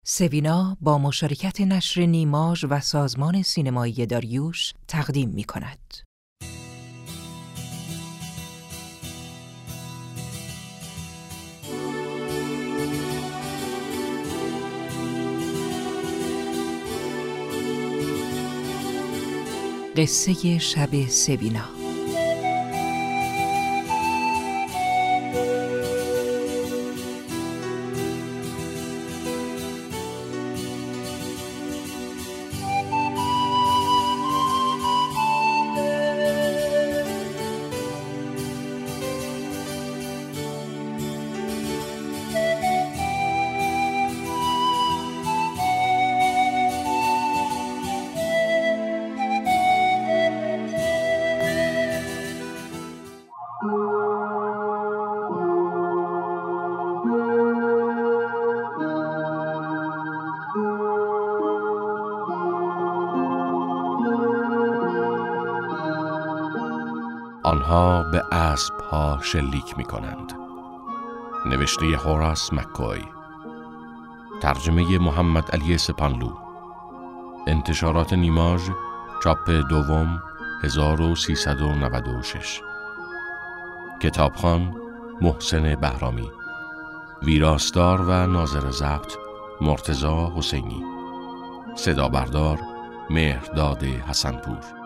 سوینا با مشارکت نشر نیماژ و سازمان سینمایی داریوش تقدیم می‌کند. قصه شب سوینا. آنها به اسب‌ها شلیک می‌کنند. نوشته هوراس مک‌کوی، ترجمه محمد علی سپانلو، انتشارات نیماژ، چاپ دوم 1396. کتابخوان محسن بهرامی، ویراستار و ناظر ضبط مرتضی حسینی، صدا بردار مهرداد حسنپور.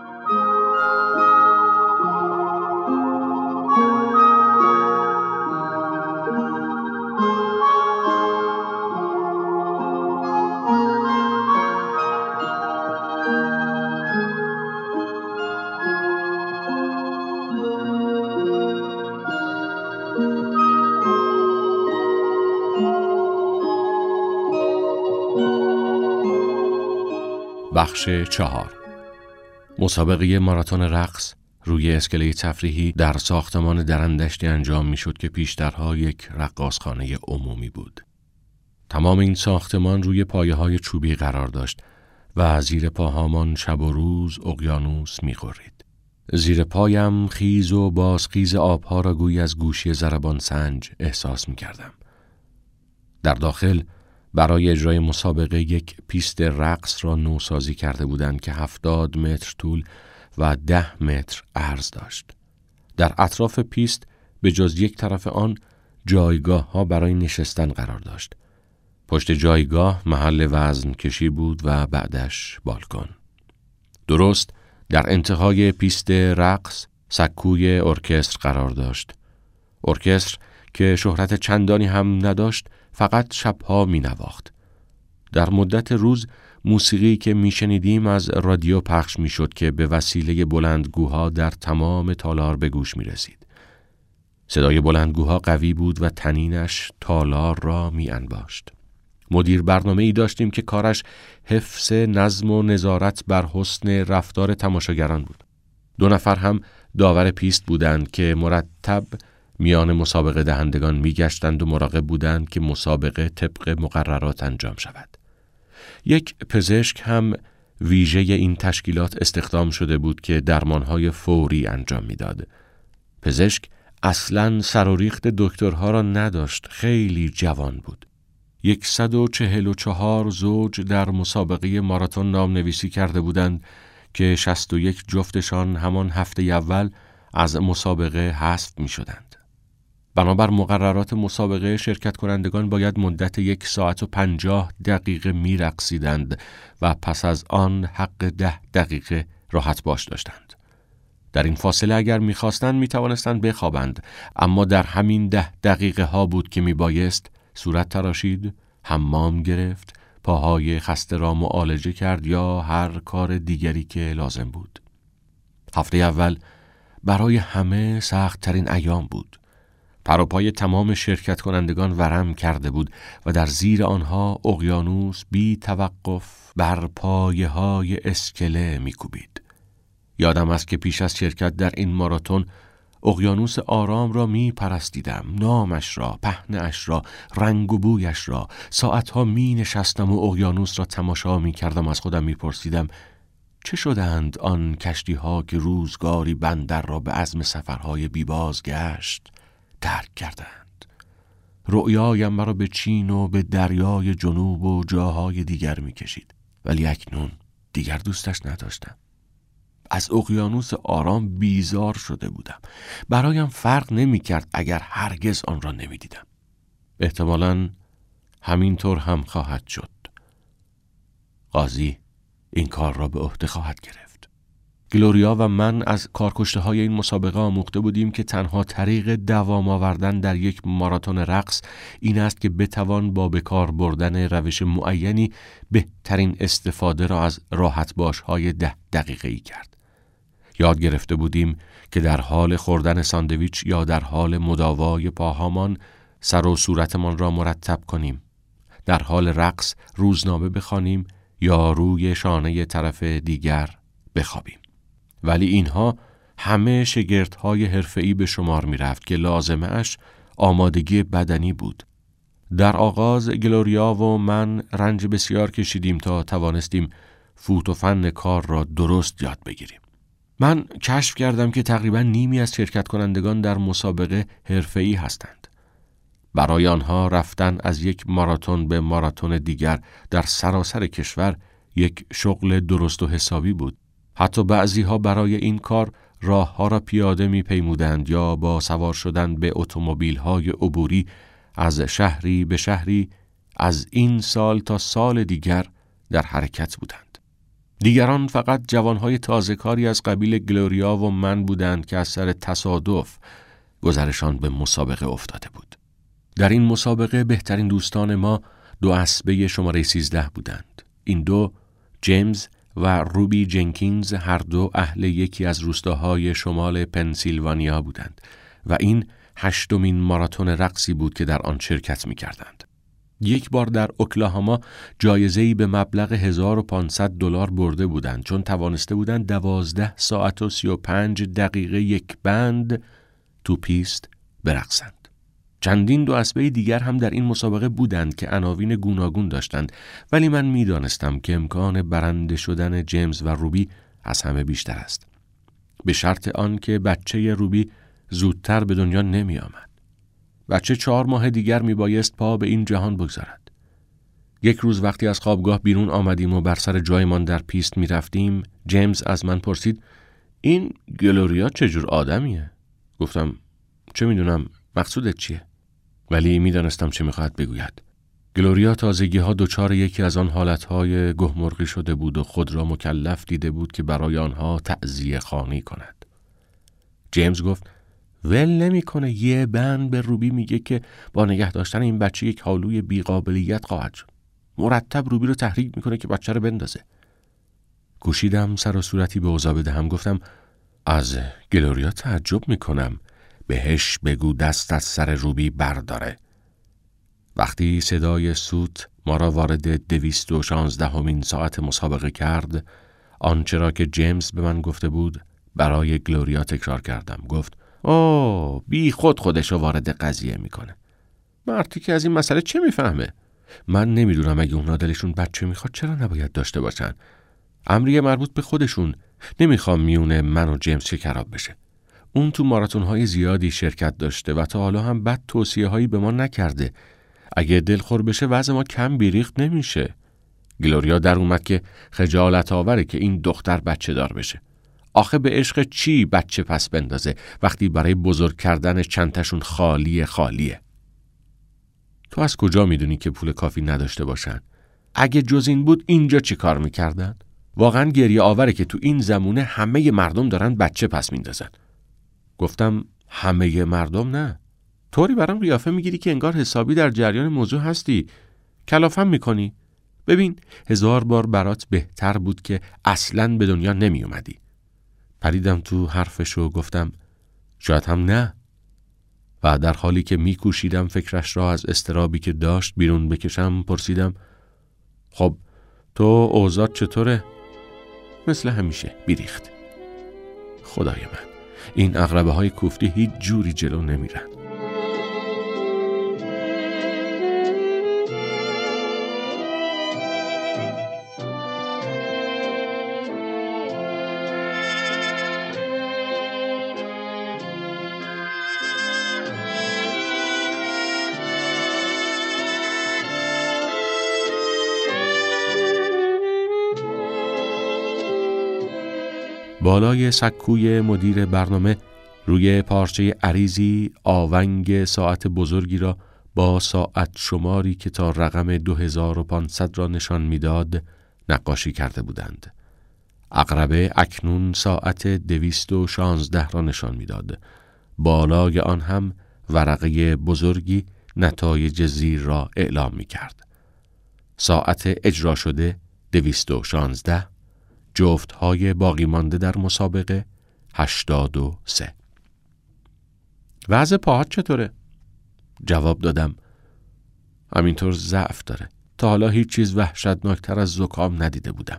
بخش 4. مسابقه ماراتون رقص روی اسکله تفریحی در ساختمان درندشتی انجام میشد که پیشترها یک رقاصخانه عمومی بود. تمام این ساختمان روی پایه‌های چوبی قرار داشت و زیر پاهامان شب و روز اقیانوس می‌غرید. زیر پایم خیز و بازخیز آبها را گویی از گوشی ضربان سنج احساس می‌کردم. در داخل برای اجرای مسابقه یک پیست رقص را نوسازی کرده بودند که 70 متر طول و 10 متر عرض داشت. در اطراف پیست به جز یک طرف آن جایگاه ها برای نشستن قرار داشت. پشت جایگاه محل وزن کشی بود و بعدش بالکن. درست در انتهای پیست رقص سکوی ارکستر قرار داشت. ارکستر که شهرت چندانی هم نداشت، فقط شبها می نواخت. در مدت روز موسیقی که می شنیدیم از رادیو پخش می شد که به وسیله بلندگوها در تمام تالار به گوش می رسید. صدای بلندگوها قوی بود و طنینش تالار را می انباشت. مدیر برنامه‌ای داشتیم که کارش حفظ نظم و نظارت بر حسن رفتار تماشاگران بود. 2 نفر هم داور پیست بودند که مرتب میان مسابقه دهندگان میگشتند و مراقب بودند که مسابقه طبق مقررات انجام شود. یک پزشک هم ویژه این تشکیلات استخدام شده بود که درمانهای فوری انجام میداد. پزشک اصلاً سر و ریخت دکترها را نداشت، خیلی جوان بود. 144 زوج در مسابقه ماراتون نام نویسی کرده بودند که 61 جفتشان همان هفته اول از مسابقه حذف می شدند. بنابر مقررات مسابقه شرکت کنندگان باید مدت 1 ساعت و 50 دقیقه می رقصیدند و پس از آن حق 10 دقیقه راحت باش داشتند. در این فاصله اگر می خواستند می توانستند بخوابند، اما در همین 10 دقیقه ها بود که می بایست صورت تراشید، حمام گرفت، پاهای خسته را معالجه کرد یا هر کار دیگری که لازم بود. هفته اول برای همه سخت ترین ایام بود. پر و پای تمام شرکت کنندگان ورم کرده بود و در زیر آنها اقیانوس بی توقف بر پایه های اسکله می‌کوبید. یادم است که پیش از شرکت در این ماراتون اقیانوس آرام را می پرستیدم، نامش را، پهنه‌اش را، رنگ و بویش را. ساعتها می نشستم و اقیانوس را تماشا می کردم. از خودم می پرسیدم چه شدند آن کشتی ها که روزگاری بندر را به عزم سفرهای بی بازگشت ترک کردند؟ رؤیایم مرا به چین و به دریای جنوب و جاهای دیگر می‌کشید، ولی اکنون دیگر دوستش نداشتم. از اقیانوس آرام بیزار شده بودم. برایم فرق نمی‌کرد اگر هرگز آن را نمی‌دیدم. احتمالاً همینطور هم خواهد شد. قاضی این کار را به عهده خواهد گرفت. گلوریا و من از کارکشته‌های این مسابقه آموخته بودیم که تنها طریق دوام آوردن در یک ماراتون رقص این است که بتوان با به کار بردن روش معینی بهترین استفاده را از راحت باش‌های 10 دقیقه‌ای کرد. یاد گرفته بودیم که در حال خوردن ساندویچ یا در حال مداوای پاهامان سر و صورتمان را مرتب کنیم. در حال رقص روزنامه بخوانیم یا روی شانه طرف دیگر بخوابیم. ولی اینها همه شگردهای حرفه‌ای به شمار می رفت که لازمه اش آمادگی بدنی بود. در آغاز گلوریا و من رنج بسیار کشیدیم تا توانستیم فوت و فن کار را درست یاد بگیریم. من کشف کردم که تقریباً نیمی از شرکت کنندگان در مسابقه حرفه‌ای هستند. برای آنها رفتن از یک ماراتون به ماراتون دیگر در سراسر کشور یک شغل درست و حسابی بود. حتی بعضی‌ها برای این کار راه‌ها را پیاده می‌پیمودند یا با سوار شدن به اتومبیل‌های عبوری از شهری به شهری از این سال تا سال دیگر در حرکت بودند. دیگران فقط جوان‌های تازه‌کاری از قبیل گلوریا و من بودند که از سر تصادف گذرشان به مسابقه افتاده بود. در این مسابقه بهترین دوستان ما 2 اسبه شماره 13 بودند. این 2 جیمز و روبی جنکینز هر دو اهل یکی از روستاهای شمال پنسیلوانیا بودند و این 8مین ماراتون رقصی بود که در آن شرکت می‌کردند. یک بار در اوکلاهاما جایزه‌ای به مبلغ $1500 برده بودند چون توانسته بودند 12 ساعت و 35 دقیقه یک بند تو پیست برقصند. چندین 2 اسبه دیگر هم در این مسابقه بودند که عناوین گوناگون داشتند، ولی من می‌دانستم که امکان برنده شدن جیمز و روبی از همه بیشتر است. به شرط آن که بچه روبی زودتر به دنیا نمی آمد. بچه 4 ماه دیگر میبایست پا به این جهان بگذارد. یک روز وقتی از خوابگاه بیرون آمدیم و بر سر جایمان در پیست میرفتیم، جیمز از من پرسید این گلوریا چجور آدمیه؟ گفتم چه میدونم، مقصودت چیه؟ ولی میدانستم چه میخواهد بگوید. گلوریا تازگی‌ها دچار یکی از آن حالتهای گهمرغی شده بود و خود را مکلف دیده بود که برای آنها تعزیه خوانی کند. جیمز گفت ول نمی‌کنه، یه بند به روبی میگه که با نگه داشتن این بچه یک حالوی بی‌قابلیت خواهد شد. مرتب روبی رو تحریک میکنه که بچه رو بندازه. کوشیدم سر و صورتی به اوضاع بدهم. گفتم از گلوریا تعجب میکنم، بهش بگو دست از سر روبی برداره. وقتی صدای سوت ما را وارد 216مین ساعت مسابقه کرد، آنچه را که جیمز به من گفته بود برای گلوریا تکرار کردم. گفت بی خودشو وارد قضیه میکنه. مردی که از این مسئله چه میفهمه؟ من نمیدونم اگه اونا دلشون بچه میخواد چرا نباید داشته باشن. امری مربوط به خودشون. نمیخوام میونه من و جیمز شکراب بشه. اون تو ماراتون‌های زیادی شرکت داشته و تا حالا هم بد توصیه‌هایی به ما نکرده. اگه دلخور بشه وضع ما کم بیریخت نمیشه. گلوریا در اومد که خجالت آوره که این دختر بچه دار بشه. آخه به عشق چی بچه پس بندازه وقتی برای بزرگ کردن چندتاشون خالیه؟ تو از کجا میدونی که پول کافی نداشته باشن؟ اگه جز این بود اینجا چی کار میکردن؟ واقعا گریه آوره که تو این زمونه همه مردم دارن بچه پس میندازن. گفتم همه مردم نه. طوری برام قیافه میگیری که انگار حسابی در جریان موضوع هستی. کلافم میکنی. ببین 1000 بار برات بهتر بود که اصلاً به دنیا نمی اومدی. پریدم تو حرفش و گفتم شاید هم نه. و در حالی که میکوشیدم فکرش را از اضطرابی که داشت بیرون بکشم پرسیدم خب تو اوضاع چطوره؟ مثل همیشه بیریخت. خدای من، این عقربه های کوفتی هیچ جوری جلو نمیرن. بالای سکوی مدیر برنامه روی پارچه عریضی آونگ ساعت بزرگی را با ساعت شماری که تا رقم 2500 را نشان میداد نقاشی کرده بودند. عقربه اکنون ساعت 216 را نشان میداد. بالای آن هم ورقه بزرگی نتایج زیر را اعلام می کرد. ساعت اجرا شده 216، جفت‌های باقی مانده در مسابقه 83. وضع پاهات چطوره؟ جواب دادم همینطور ضعف داره. تا حالا هیچ چیز وحشتناکتر از زکام ندیده بودم.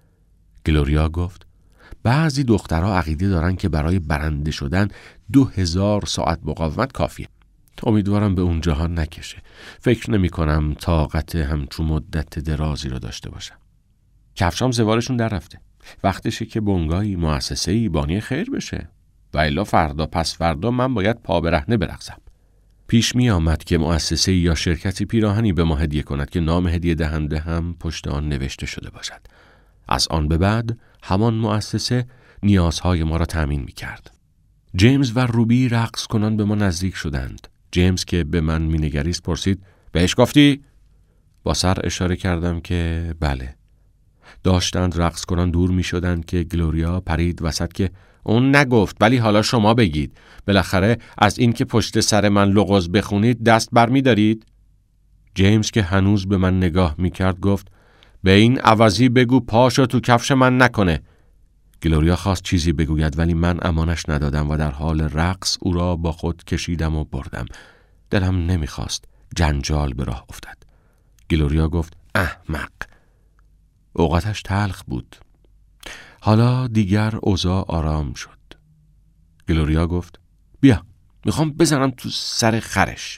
گلوریا گفت بعضی دخترها عقیده دارن که برای برنده شدن 2000 ساعت مقاومت کافیه. امیدوارم به اون جهان نکشه. فکر نمی کنم طاقت همچون مدت درازی رو داشته باشم. کفشام زوارشون در رفته. وقتشه که بنگاهی مؤسسه‌ای بانی خیر بشه. و الا فردا پس فردا من باید پا برهنه برقصم. پیش می آمد که مؤسسه‌ای یا شرکتی پیراهنی به ما هدیه کند که نام هدیه دهنده هم پشت آن نوشته شده باشد. از آن به بعد همان مؤسسه نیازهای ما را تأمین می کرد. جیمز و روبی رقص کنان به ما نزدیک شدند. جیمز که به من می نگریست پرسید بهش گفتی؟ با سر اشاره کردم که بله. داشتند رقص کنان دور می شدند که گلوریا پرید وسط که اون نگفت ولی حالا شما بگید. بالاخره از این که پشت سر من لغز بخونید دست بر می دارید؟ جیمز که هنوز به من نگاه می کرد گفت به این عوضی بگو پاشو تو کفش من نکنه. گلوریا خواست چیزی بگوید ولی من امانش ندادم و در حال رقص او را با خود کشیدم و بردم. دلم نمیخواست جنجال به راه افتد. گلوریا گفت احمق. اوقاتش تلخ بود. حالا دیگر اوضاع آرام شد. گلوریا گفت بیا میخوام بزنم تو سر خرش.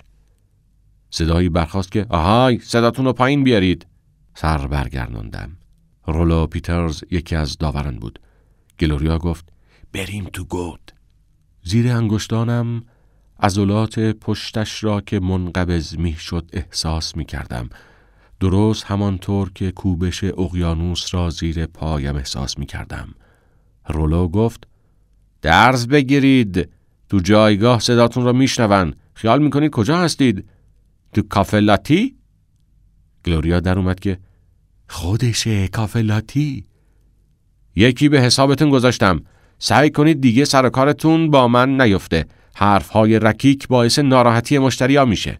صدایی برخاست که آهای صداتون رو پایین بیارید. سر برگرداندم. رولو پیترز یکی از داوران بود. گلوریا گفت بریم تو گود. زیر انگشتانم عضلات پشتش را که منقبض می شد احساس می کردم. درست همانطور که کوبش اقیانوس را زیر پایم احساس می کردم. رولو گفت درز بگیرید. تو جایگاه صداتون را می شنون. خیال می کنید کجا هستید؟ تو کافه لاتی؟ گلوریا در اومد که خودشه کافه لاتی. یکی به حسابتون گذاشتم. سعی کنید دیگه سر کارتون با من نیفته. حرفهای رکیک باعث ناراحتی مشتری ها میشه.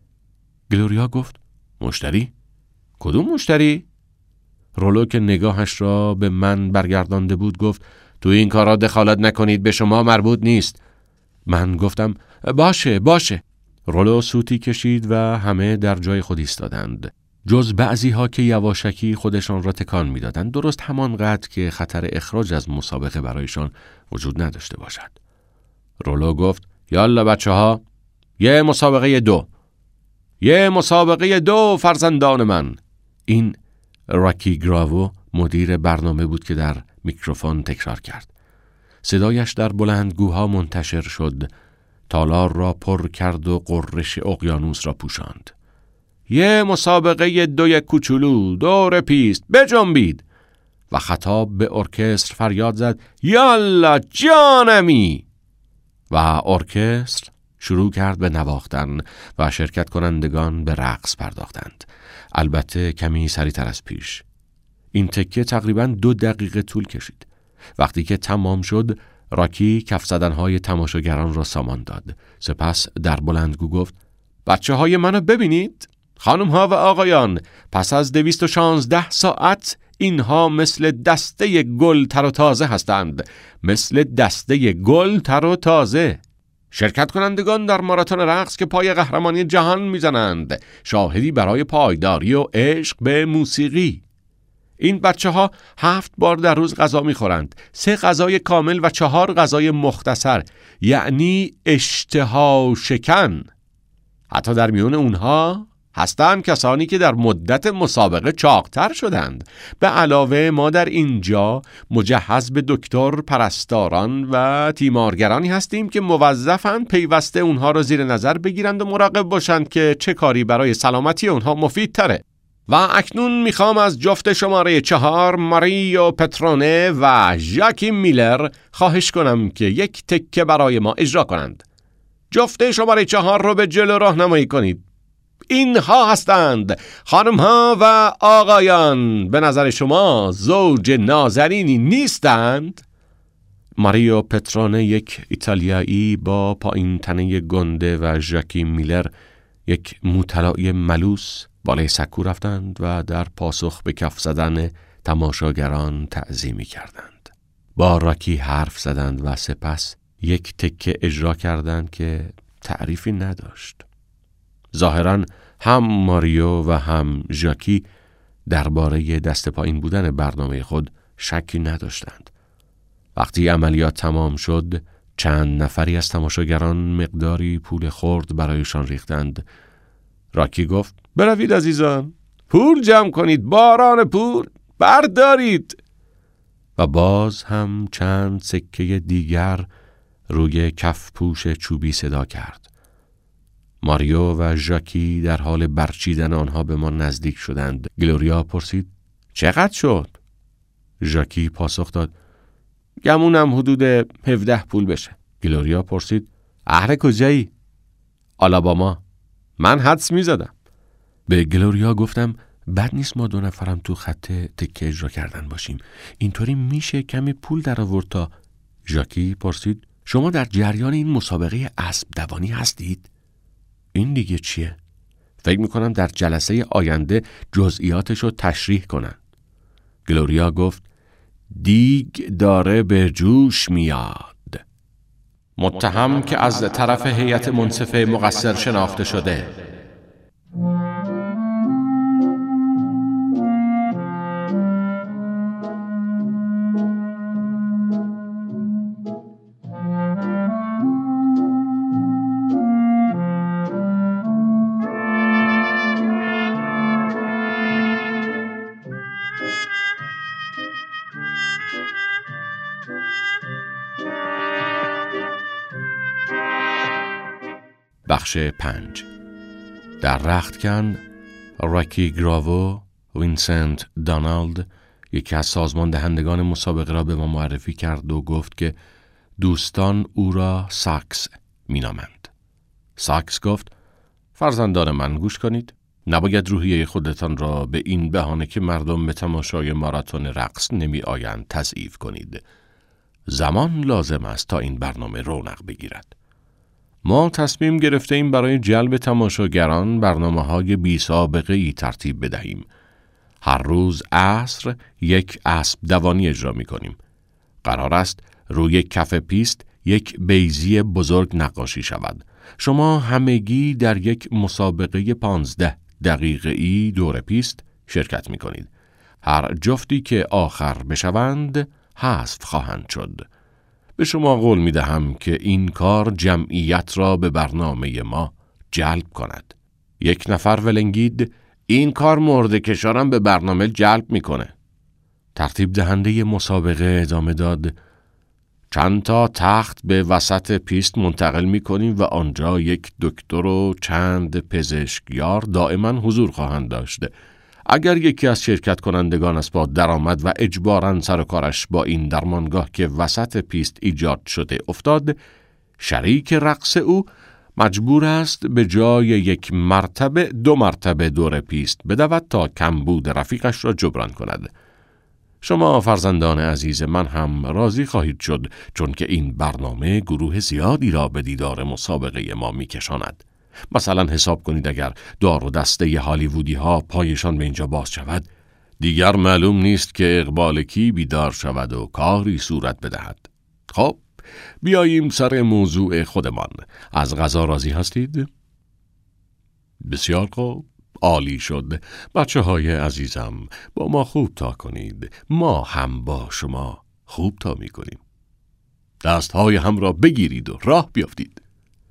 گلوریا گفت مشتری؟ کدوم مشتری؟ رولو که نگاهش را به من برگردانده بود گفت تو این کارا دخالت نکنید، به شما مربوط نیست. من گفتم باشه. رولو سوتی کشید و همه در جای خود ایستادند. جز بعضی ها که یواشکی خودشان را تکان می دادند، درست همانقدر که خطر اخراج از مسابقه برایشان وجود نداشته باشد. رولو گفت یالا بچه ها، یه مسابقه دو فرزندان من. این راکی گراوو مدیر برنامه بود که در میکروفون تکرار کرد. صدایش در بلندگوها منتشر شد، تالار را پر کرد و قررش اقیانوس را پوشاند. یه مسابقه دوی کوچولو دور پیست بجنبید و خطاب به ارکستر فریاد زد یالا جانمی. و ارکستر شروع کرد به نواختن و شرکت کنندگان به رقص پرداختند. البته کمی سریعتر از پیش. این تکه تقریباً 2 دقیقه طول کشید. وقتی که تمام شد، راکی کف زدنهای تماشاگران را سامان داد. سپس در بلندگو گفت بچه های منو ببینید. خانم ها و آقایان، پس از 216 ساعت اینها مثل دسته گل تر و تازه هستند. مثل دسته گل تر و تازه. شرکت کنندگان در ماراتون رقص که پای قهرمانی جهان میزنند. شاهدی برای پایداری و عشق به موسیقی. این بچه ها 7 بار در روز غذا میخورند. 3 غذای کامل و 4 غذای مختصر. یعنی اشتها شکن. حتی در میون اونها هستند کسانی که در مدت مسابقه چاقتر شدند. به علاوه ما در اینجا مجهز به دکتر، پرستاران و تیمارگرانی هستیم که موظفند پیوسته اونها را زیر نظر بگیرند و مراقب باشند که چه کاری برای سلامتی اونها مفید تره. و اکنون میخوام از جفت شماره 4 ماریو پترونه و ژاکی میلر خواهش کنم که یک تکه برای ما اجرا کنند. جفت شماره 4 رو به جلو راهنمایی کنید. اینها هستند خانم‌ها و آقایان. به نظر شما زوج نازنینی نیستند؟ ماریو پترونه یک ایتالیایی با پایین تنه گنده و ژاکی میلر یک موطلای ملوس بالای سکو رفتند و در پاسخ به کف زدن تماشاگران تعظیمی کردند. با راکی حرف زدند و سپس یک تکه اجرا کردند که تعریفی نداشت. ظاهراً هم ماریو و هم ژاکی درباره دست پایین بودن برنامه خود شکی نداشتند. وقتی عملیات تمام شد، چند نفری از تماشاگران مقداری پول خرد برایشان ریختند. راکی گفت: بروید عزیزان، پول جمع کنید، باران پول بردارید. و باز هم چند سکه دیگر روی کف پوش چوبی صدا کرد. ماریو و ژاکی در حال برچیدن آنها به ما نزدیک شدند. گلوریا پرسید: چقدر شد؟ ژاکی پاسخ داد: گمونم حدود 17 پول بشه. گلوریا پرسید: اهل کجایی؟ آلاباما. من حدس میزدم. به گلوریا گفتم: بد نیست ما 2 نفرم تو خط تکه اجرا کردن باشیم. اینطوری میشه کمی پول در آورد تا. ژاکی پرسید: شما در جریان این مسابقه اسب دوانی هستید؟ این دیگه چیه؟ فکر میکنم در جلسه آینده جزئیاتش رو تشریح کنن. گلوریا گفت: دیگ داره به جوش میاد. متهم که از طرف هیئت منصفه مقصر شناخته شده. بخش 5. در رختکن، راکی گراوو، وینسنت دانالد، یکی از سازمان دهندگان مسابقه را به ما معرفی کرد و گفت که دوستان او را ساکس مینامند. ساکس گفت: فرزندان من گوش کنید. نباید روحیه خودتان را به این بهانه که مردم به تماشای ماراتون رقص نمی آیند تضعیف کنید. زمان لازم است تا این برنامه رونق بگیرد. ما تصمیم گرفته ایم برای جلب تماشاگران برنامه‌های بی سابقه ای ترتیب بدهیم. هر روز عصر یک اسب دوانی اجرا می‌کنیم. قرار است روی کف پیست یک بیضی بزرگ نقاشی شود. شما همگی در یک مسابقه 15 دقیقه‌ای دور پیست شرکت می‌کنید. هر جفتی که آخر بشوند حذف خواهند شد. به شما قول می دهم که این کار جمعیت را به برنامه ما جلب کند. یک نفر ولنگید: این کار مرده‌کشارم به برنامه جلب می کنه. ترتیب دهنده مسابقه ادامه داد: چند تا تخت به وسط پیست منتقل می کنیم و آنجا یک دکتر و چند پزشکیار دائما حضور خواهند داشت. اگر یکی از شرکت کنندگان اسباب درآمد و اجباراً سر و کارش با این درمانگاه که وسط پیست ایجاد شده افتاد، شریک رقص او مجبور است به جای 1 مرتبه 2 مرتبه دور پیست بدود تا کمبود رفیقش را جبران کند. شما فرزندان عزیز من هم راضی خواهید شد، چون که این برنامه گروه زیادی را به دیدار مسابقه ما می‌کشاند. مثلا حساب کنید اگر دار و دسته هالیوودی ها پایشان به اینجا باز شود، دیگر معلوم نیست که اقبال کی بیدار شود و کاری صورت بدهد. خب بیاییم سر موضوع خودمان. از غذا راضی هستید؟ بسیار خوب، عالی شد. بچه های عزیزم، با ما خوب تا کنید، ما هم با شما خوب تا می کنیم. دست های هم را بگیرید و راه بیافتید.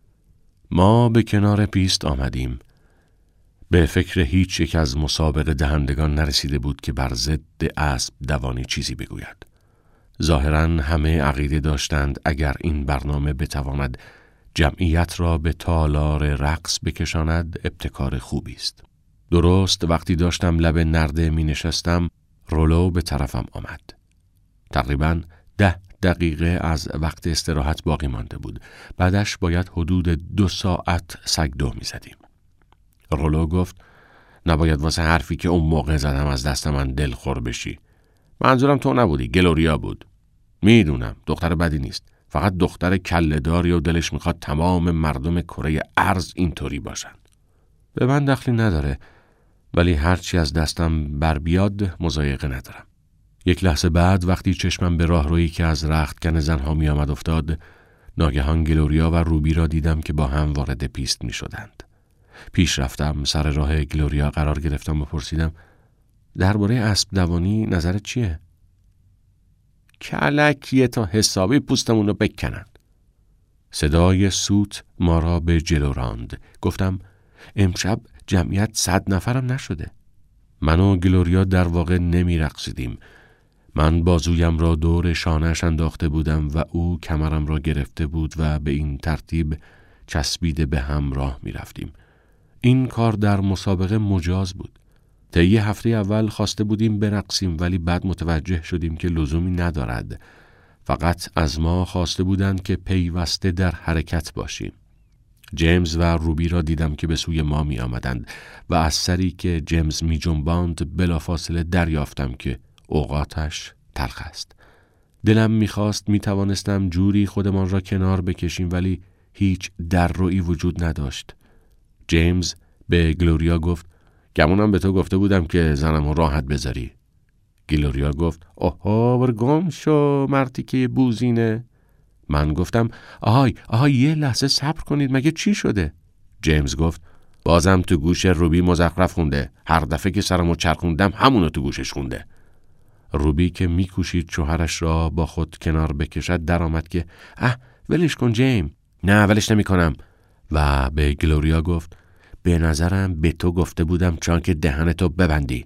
ما به کنار پیست آمدیم. به فکر هیچ یک از مسابقه دهندگان نرسیده بود که بر ضد اسب دوانی چیزی بگوید. ظاهراً همه عقیده داشتند اگر این برنامه بتواند جمعیت را به تالار رقص بکشاند ابتکار خوبی است. درست وقتی داشتم لب نرده می نشستم، رولو به طرفم آمد. تقریباً 10 دقیقه از وقت استراحت باقی مانده بود. بعدش باید حدود 2 ساعت سگدو می زدیم. رولو گفت نباید واسه حرفی که اون موقع زدم از دست من دلخور بشی. منظورم تو نبودی، گلوریا بود. میدونم دختر بدی نیست، فقط دختر کله‌داری و دلش میخواد تمام مردم کره ارض اینطوری باشن. به من دخلی نداره، ولی هرچی از دستم بر بیاد مضایقه ندارم. یک لحظه بعد وقتی چشمم به راهرویی که از رختکن زنها می آمد افتاد، ناگهان گلوریا و روبی را دیدم که با هم وارد پیست می شدند. پیش رفتم، سر راه گلوریا قرار گرفتم و پرسیدم درباره اسب دوانی نظرت چیه؟ کلکیه تا حسابی پوستمون رو بکنن. صدای سوت ما را به جلو راند. گفتم امشب جمعیت 100 نفرم نشده. من و گلوریا در واقع نمی رقصیدیم. من بازویم را دور شانه‌اش انداخته بودم و او کمرم را گرفته بود و به این ترتیب چسبیده به هم راه می رفتیم. این کار در مسابقه مجاز بود. طی هفته اول خواسته بودیم برقصیم، ولی بعد متوجه شدیم که لزومی ندارد. فقط از ما خواسته بودند که پیوسته در حرکت باشیم. جیمز و روبی را دیدم که به سوی ما می آمدند و از سری که جیمز می جنباند بلافاصله دریافتم که اوقاتش تلخ است. دلم می خواست می توانستم جوری خودمان را کنار بکشیم، ولی هیچ دررویی وجود نداشت. جیمز به گلوریا گفت گمونم به تو گفته بودم که زنمو راحت بذاری. گلوریا گفت اوه برگم شو مرتیکه بوزینه. من گفتم آهای یه لحظه صبر کنید، مگه چی شده؟ جیمز گفت بازم تو گوش روبی مزخرف خونده. هر دفعه که سرمو چرخوندم همونو تو گوشش خونده. روبی که میکوشید شوهرش را با خود کنار بکشد در آمد که ولش کن جیم. نه ولش نمی کنم. و به گلوریا گفت به نظرم به تو گفته بودم چون که دهنتو ببندی.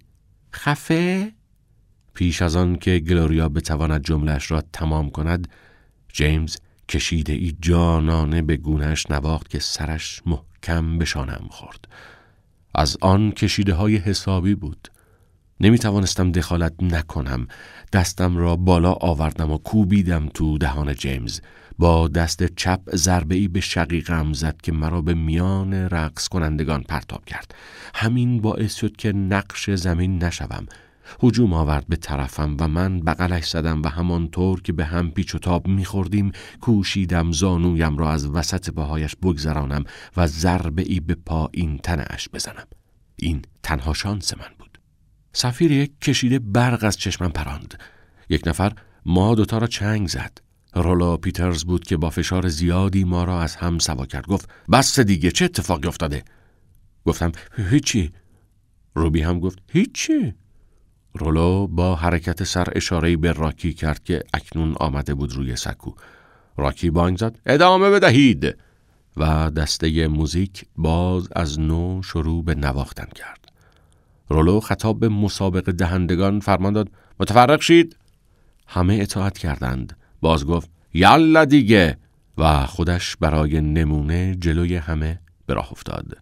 خفه؟ پیش از آن که گلوریا بتواند جمله‌اش را تمام کند، جیمز کشیده ای جانانه به گونه‌اش نواخت که سرش محکم به شانه‌ام خورد. از آن کشیده های حسابی بود. نمی توانستم دخالت نکنم. دستم را بالا آوردم و کوبیدم تو دهان جیمز. با دست چپ ضربه‌ای به شقیقم زد که مرا به میان رقص کنندگان پرتاب کرد. همین باعث شد که نقش زمین نشوم. هجوم آورد به طرفم و من بغلش زدم و همانطور که به هم پیچ و تاب می‌خوردیم کوشیدم زانویم را از وسط پاهایش بگذرانم و ضربه‌ای به پایین تنه‌اش بزنم. این تنها شانس من بود. سفیر یک کشیده برق از چشمم پراند. یک نفر ما دوتا را چنگ زد. رولو پیترز بود که با فشار زیادی ما را از هم سوا کرد. گفت بس دیگه، چه اتفاقی افتاده؟ گفتم هیچی. روبی هم گفت هیچی. رولو با حرکت سر اشاره‌ای به راکی کرد که اکنون آمده بود روی سکو. راکی بانگ زد ادامه بدهید و دسته موزیک باز از نو شروع به نواختن کرد. رولو خطاب به مسابقه دهندگان فرمان داد متفرق شید. همه اطاعت کردند. باز گفت یالا دیگه و خودش برای نمونه جلوی همه به راه افتاد.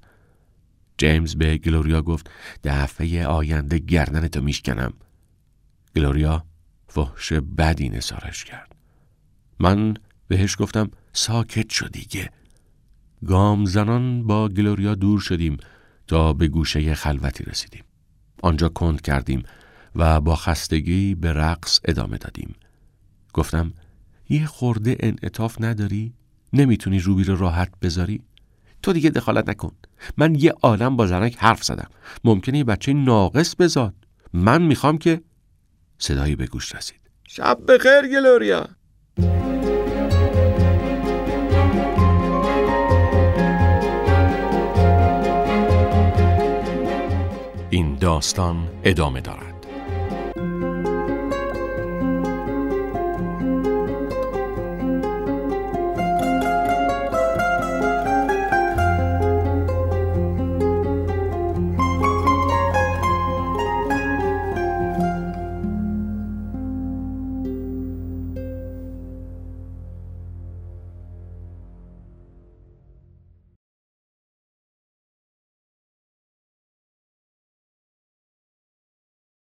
جیمز به گلوریا گفت دفعه آینده گردنتو میشکنم. گلوریا فحش بدی نثارش کرد. من بهش گفتم ساکت شو دیگه. گام زنان با گلوریا دور شدیم تا به گوشه خلوتی رسیدیم. آنجا کند کردیم و با خستگی به رقص ادامه دادیم. گفتم یه خورده انعطاف نداری؟ نمیتونی روبی رو راحت بذاری؟ تو دیگه دخالت نکن. من یه عالم با زنک حرف زدم. ممکنه یه بچه ناقص بزاد. من میخوام که صدایی به گوش رسید. شب بخیر گلوریا. این داستان ادامه دارد.